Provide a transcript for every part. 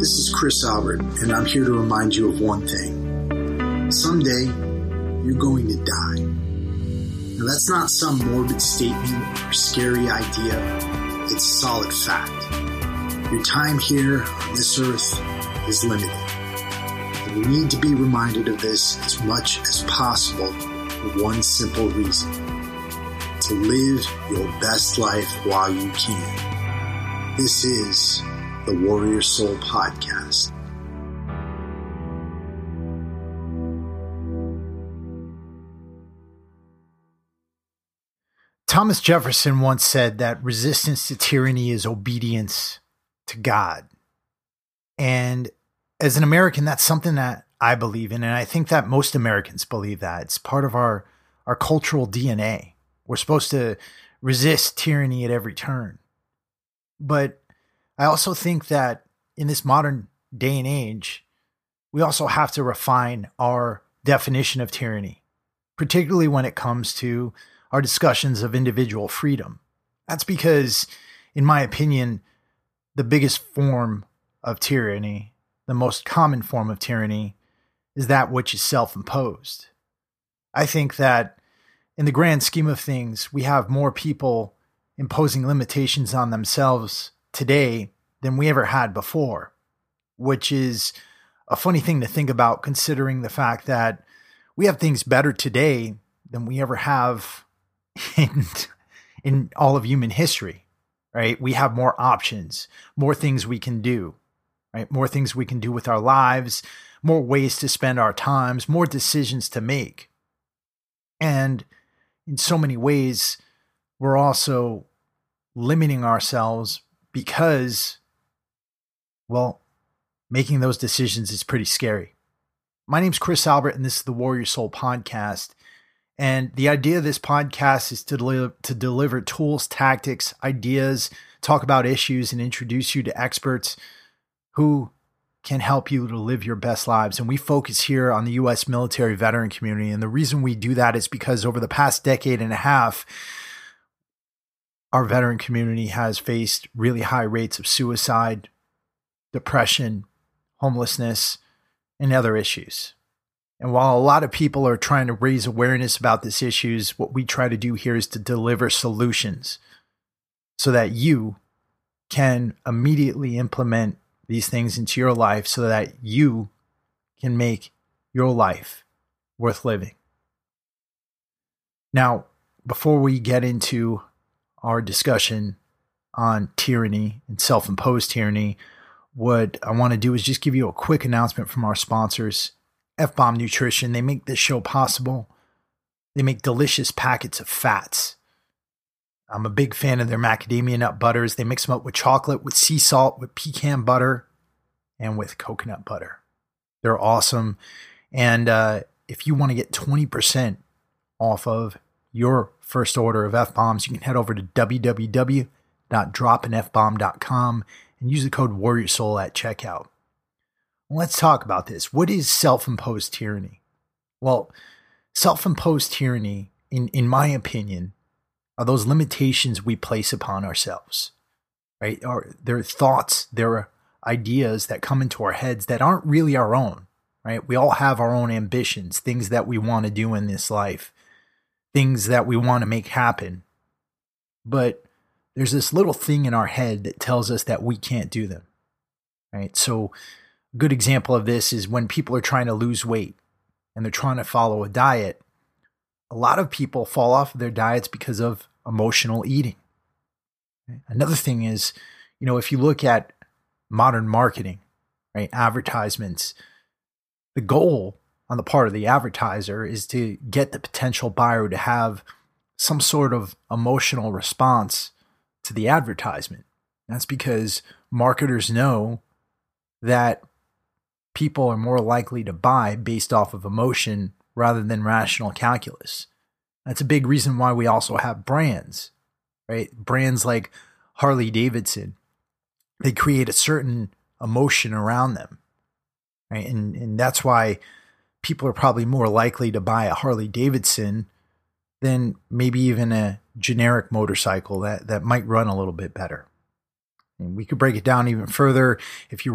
This is Chris Albert, and I'm here to remind you of one thing. Someday, you're going to die. Now, that's not some morbid statement or scary idea. It's solid fact. Your time here on this earth is limited. And you need to be reminded of this as much as possible for one simple reason. To live your best life while you can. This is the Warrior Soul Podcast. Thomas Jefferson once said that resistance to tyranny is obedience to God. And as an American, that's something that I believe in. And I think that most Americans believe that. It's part of our cultural DNA. We're supposed to resist tyranny at every turn. But I also think that in this modern day and age, we also have to refine our definition of tyranny, particularly when it comes to our discussions of individual freedom. That's because, in my opinion, the biggest form of tyranny, the most common form of tyranny, is that which is self-imposed. I think that in the grand scheme of things, we have more people imposing limitations on themselves today than we ever had before, which is a funny thing to think about considering the fact that we have things better today than we ever have in all of human history, right? We have more options, more things we can do, right? More things we can do with our lives, more ways to spend our times, more decisions to make. And in so many ways, we're also limiting ourselves because, well, making those decisions is pretty scary. My name's Chris Albert, and this is the Warrior Soul Podcast. And the idea of this podcast is to deliver tools, tactics, ideas, talk about issues, and introduce you to experts who can help you to live your best lives. And we focus here on the U.S. military veteran community. And the reason we do that is because over the past decade and a half, our veteran community has faced really high rates of suicide, depression, homelessness, and other issues. And while a lot of people are trying to raise awareness about these issues, what we try to do here is to deliver solutions so that you can immediately implement these things into your life so that you can make your life worth living. Now, before we get into our discussion on tyranny and self-imposed tyranny, what I want to do is just give you a quick announcement from our sponsors, F-Bomb Nutrition. They make this show possible. They make delicious packets of fats. I'm a big fan of their macadamia nut butters. They mix them up with chocolate, with sea salt, with pecan butter, and with coconut butter. They're awesome. And if you want to get 20% off of your first order of F-Bombs, you can head over to www.dropinfbomb.com and use the code WarriorSoul at checkout. Let's talk about this. What is self-imposed tyranny? Well, self-imposed tyranny, in my opinion, are those limitations we place upon ourselves, right? They're thoughts, they're ideas that come into our heads that aren't really our own, right? We all have our own ambitions, things that we want to do in this life, things that we want to make happen. But there's this little thing in our head that tells us that we can't do them, right? So a good example of this is when people are trying to lose weight and they're trying to follow a diet. A lot of people fall off of their diets because of emotional eating. Another thing is, if you look at modern marketing, right, advertisements, the goal on the part of the advertiser is to get the potential buyer to have some sort of emotional response to the advertisement. That's because marketers know that people are more likely to buy based off of emotion rather than rational calculus. That's a big reason why we also have brands, right? Brands like Harley Davidson, they create a certain emotion around them, right? And that's why people are probably more likely to buy a Harley Davidson than maybe even a generic motorcycle that might run a little bit better. And we could break it down even further. If you were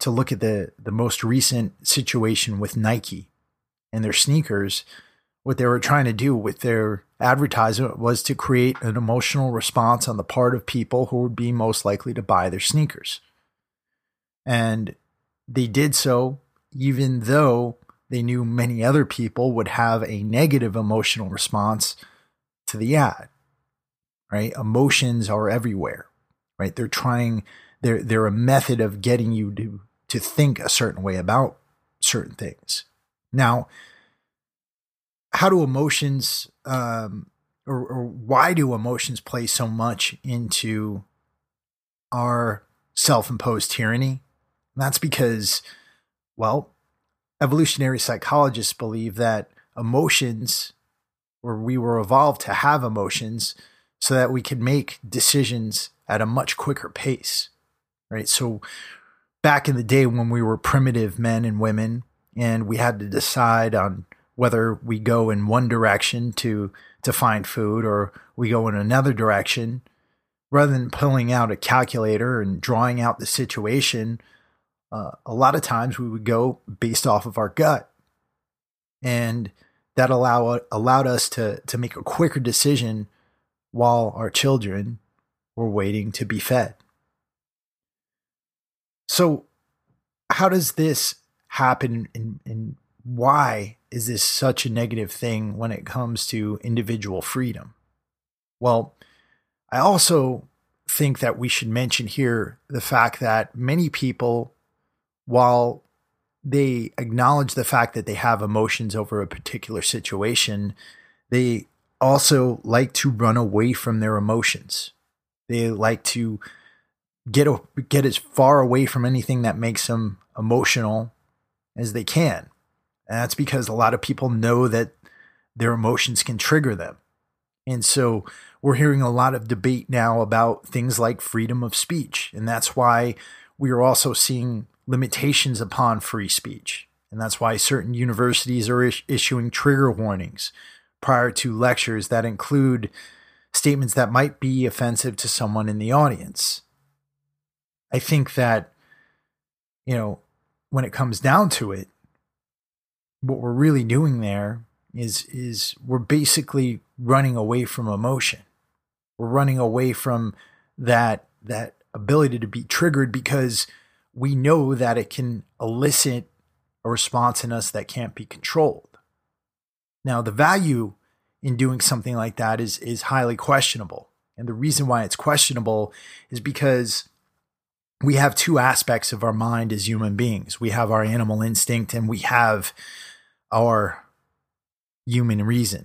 to look at the most recent situation with Nike and their sneakers, what they were trying to do with their advertisement was to create an emotional response on the part of people who would be most likely to buy their sneakers. And they did so even though they knew many other people would have a negative emotional response to the ad, right? Emotions are everywhere, right? They're a method of getting you to think a certain way about certain things. Now, how do emotions, or why do emotions play so much into our self-imposed tyranny? And that's because, well, evolutionary psychologists believe that emotions, or we were evolved to have emotions so that we can make decisions at a much quicker pace, right? So back in the day when we were primitive men and women and we had to decide on whether we go in one direction to find food or we go in another direction, rather than pulling out a calculator and drawing out the situation, a lot of times we would go based off of our gut. And that allowed us to make a quicker decision while our children were waiting to be fed. So how does this happen, and why is this such a negative thing when it comes to individual freedom? Well, I also think that we should mention here the fact that many people, while they acknowledge the fact that they have emotions over a particular situation, they also like to run away from their emotions. They like to get as far away from anything that makes them emotional as they can. And that's because a lot of people know that their emotions can trigger them. And so we're hearing a lot of debate now about things like freedom of speech. And that's why we are also seeing limitations upon free speech. And that's why certain universities are issuing trigger warnings prior to lectures that include statements that might be offensive to someone in the audience. I think that, when it comes down to it, what we're really doing there is we're basically running away from emotion. We're running away from that ability to be triggered because we know that it can elicit a response in us that can't be controlled. Now, the value in doing something like that is highly questionable. And the reason why it's questionable is because we have two aspects of our mind as human beings. We have our animal instinct and we have our human reason.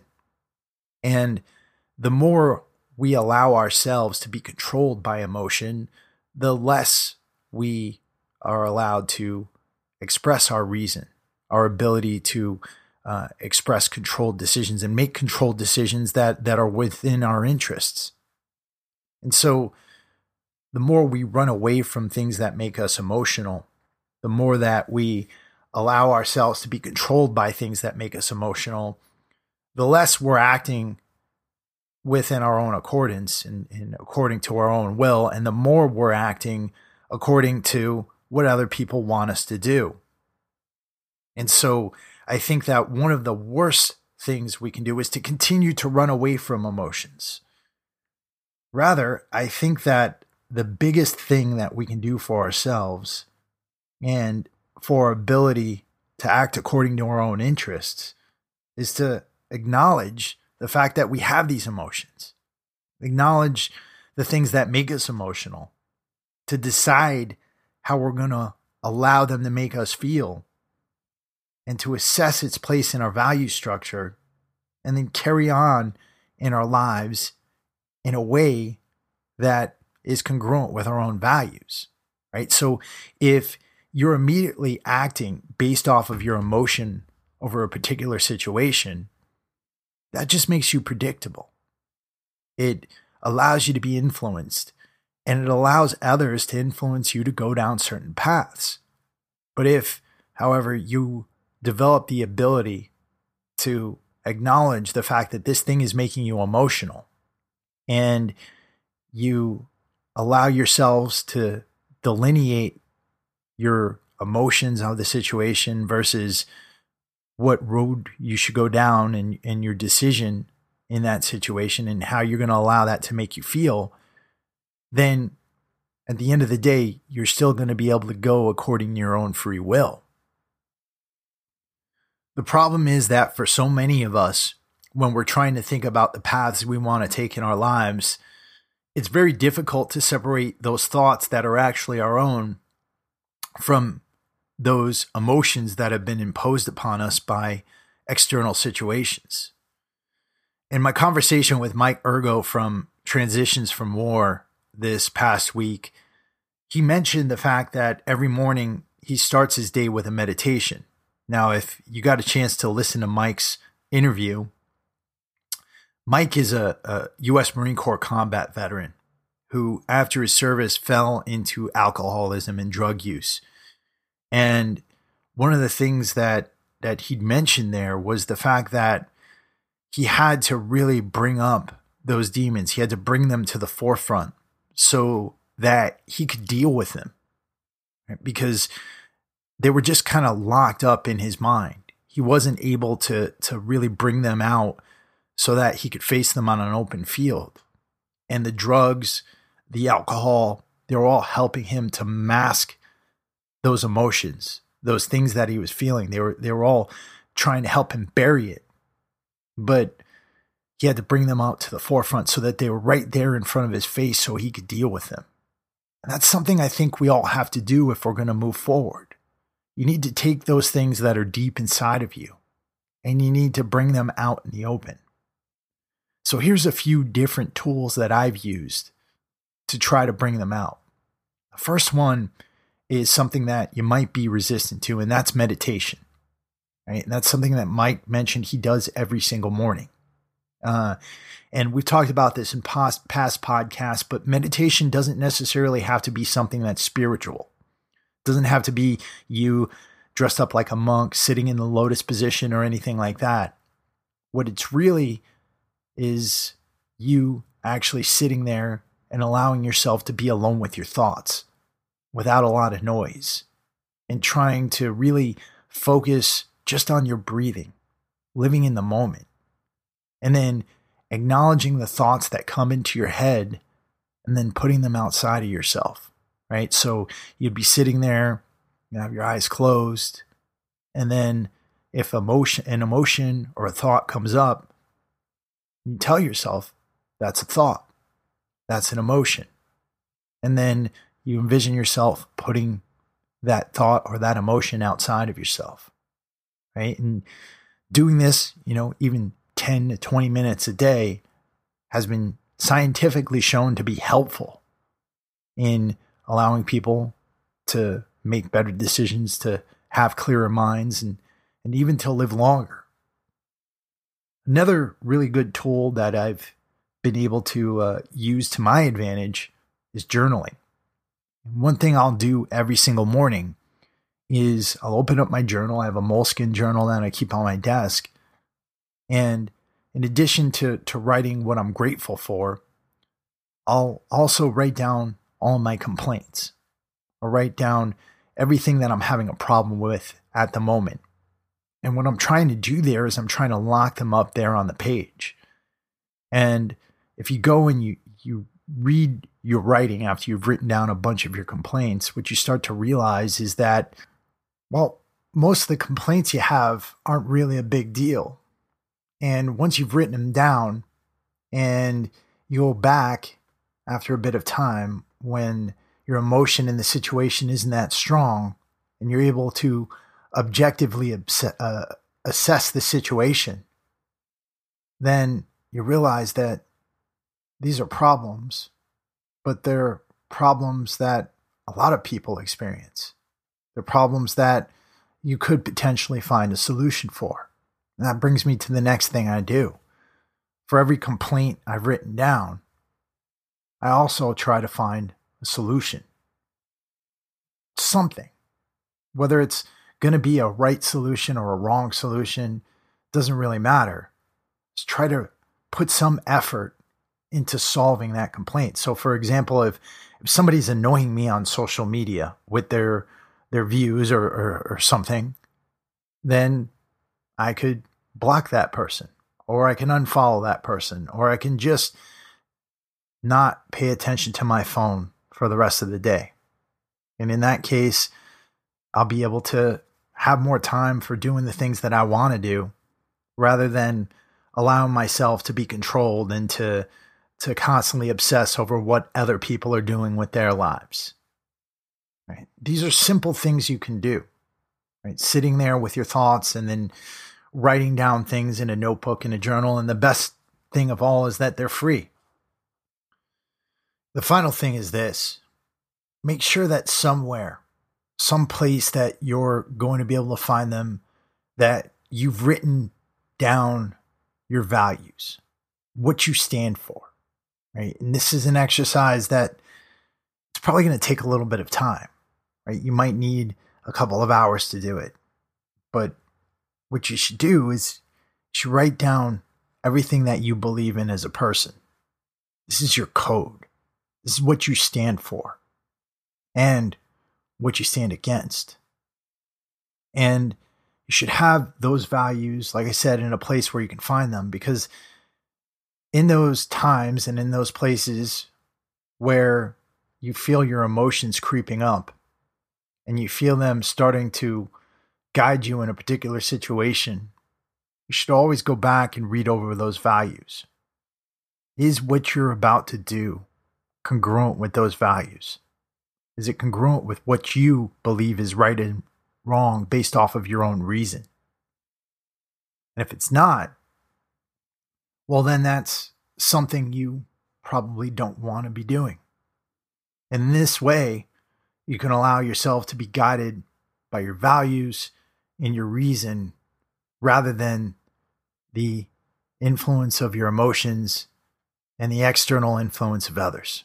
And the more we allow ourselves to be controlled by emotion, the less we are allowed to express our reason, our ability to express controlled decisions and make controlled decisions that are within our interests. And so the more we run away from things that make us emotional, the more that we allow ourselves to be controlled by things that make us emotional, the less we're acting within our own accordance and according to our own will, and the more we're acting according to what other people want us to do. And so I think that one of the worst things we can do is to continue to run away from emotions. Rather, I think that the biggest thing that we can do for ourselves and for our ability to act according to our own interests is to acknowledge the fact that we have these emotions, acknowledge the things that make us emotional, to decide how we're going to allow them to make us feel, and to assess its place in our value structure, and then carry on in our lives in a way that is congruent with our own values, right? So if you're immediately acting based off of your emotion over a particular situation, that just makes you predictable. It allows you to be influenced, and it allows others to influence you to go down certain paths. But if, however, you develop the ability to acknowledge the fact that this thing is making you emotional, and you allow yourselves to delineate your emotions of the situation versus what road you should go down and your decision in that situation and how you're going to allow that to make you feel, then at the end of the day, you're still going to be able to go according to your own free will. The problem is that for so many of us, when we're trying to think about the paths we want to take in our lives, it's very difficult to separate those thoughts that are actually our own from those emotions that have been imposed upon us by external situations. In my conversation with Mike Ergo from Transitions from War this past week, he mentioned the fact that every morning he starts his day with a meditation. Now, if you got a chance to listen to Mike's interview, Mike is a U.S. Marine Corps combat veteran who, after his service, fell into alcoholism and drug use. And one of the things that he'd mentioned there was the fact that he had to really bring up those demons. He had to bring them to the forefront so that he could deal with them, right? Because they were just kind of locked up in his mind. He wasn't able to really bring them out so that he could face them on an open field. And the drugs, the alcohol, they were all helping him to mask those emotions, those things that he was feeling. They were all trying to help him bury it. But he had to bring them out to the forefront so that they were right there in front of his face so he could deal with them. And that's something I think we all have to do if we're going to move forward. You need to take those things that are deep inside of you and you need to bring them out in the open. So here's a few different tools that I've used to try to bring them out. The first one is something that you might be resistant to, and that's meditation. Right? And that's something that Mike mentioned he does every single morning. And we've talked about this in past podcasts, but meditation doesn't necessarily have to be something that's spiritual. It doesn't have to be you dressed up like a monk, sitting in the lotus position or anything like that. What it's really is you actually sitting there and allowing yourself to be alone with your thoughts without a lot of noise and trying to really focus just on your breathing, living in the moment, and then acknowledging the thoughts that come into your head and then putting them outside of yourself, right? So you'd be sitting there, you have your eyes closed, and then if an emotion or a thought comes up, you tell yourself that's a thought, that's an emotion. And then you envision yourself putting that thought or that emotion outside of yourself, right? And doing this, even 10 to 20 minutes a day has been scientifically shown to be helpful in allowing people to make better decisions, to have clearer minds, and even to live longer. Another really good tool that I've been able to use to my advantage is journaling. One thing I'll do every single morning is I'll open up my journal. I have a Moleskine journal that I keep on my desk. And in addition to writing what I'm grateful for, I'll also write down all my complaints. I'll write down everything that I'm having a problem with at the moment. And what I'm trying to do there is I'm trying to lock them up there on the page. And if you go and you read your writing after you've written down a bunch of your complaints, what you start to realize is that, well, most of the complaints you have aren't really a big deal. And once you've written them down and you go back after a bit of time when your emotion in the situation isn't that strong and you're able to objectively assess the situation, then you realize that these are problems, but they're problems that a lot of people experience. They're problems that you could potentially find a solution for. And that brings me to the next thing I do. For every complaint I've written down, I also try to find a solution. Something. Whether it's going to be a right solution or a wrong solution, doesn't really matter. Just try to put some effort into solving that complaint. So for example, if somebody's annoying me on social media with their their views or something, then I could block that person, or I can unfollow that person, or I can just not pay attention to my phone for the rest of the day. And in that case, I'll be able to have more time for doing the things that I want to do, rather than allowing myself to be controlled and to constantly obsess over what other people are doing with their lives. Right? These are simple things you can do. Right? Sitting there with your thoughts and then writing down things in a notebook and a journal. And the best thing of all is that they're free. The final thing is this. Make sure that somewhere, some place that you're going to be able to find them, that you've written down your values, what you stand for, right? And this is an exercise that it's probably going to take a little bit of time, right? You might need a couple of hours to do it, but what you should do is you should write down everything that you believe in as a person. This is your code. This is what you stand for and what you stand against. And you should have those values, like I said, in a place where you can find them, because in those times and in those places where you feel your emotions creeping up and you feel them starting to guide you in a particular situation, you should always go back and read over those values. Is what you're about to do congruent with those values? Is it congruent with what you believe is right and wrong based off of your own reason? And if it's not, well, then that's something you probably don't want to be doing. And in this way, you can allow yourself to be guided by your values and your reason, rather than the influence of your emotions and the external influence of others.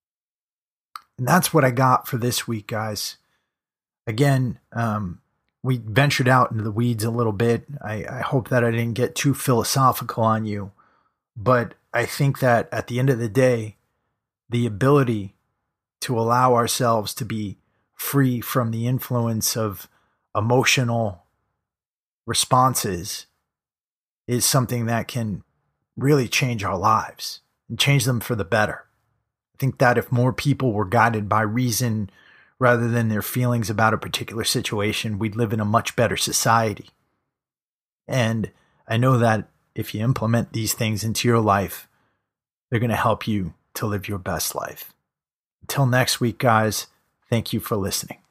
And that's what I got for this week, guys. Again, we ventured out into the weeds a little bit. I hope that I didn't get too philosophical on you, but I think that at the end of the day, the ability to allow ourselves to be free from the influence of emotional responses is something that can really change our lives and change them for the better. I think that if more people were guided by reason rather than their feelings about a particular situation, we'd live in a much better society. And I know that if you implement these things into your life, they're going to help you to live your best life. Until next week, guys, thank you for listening.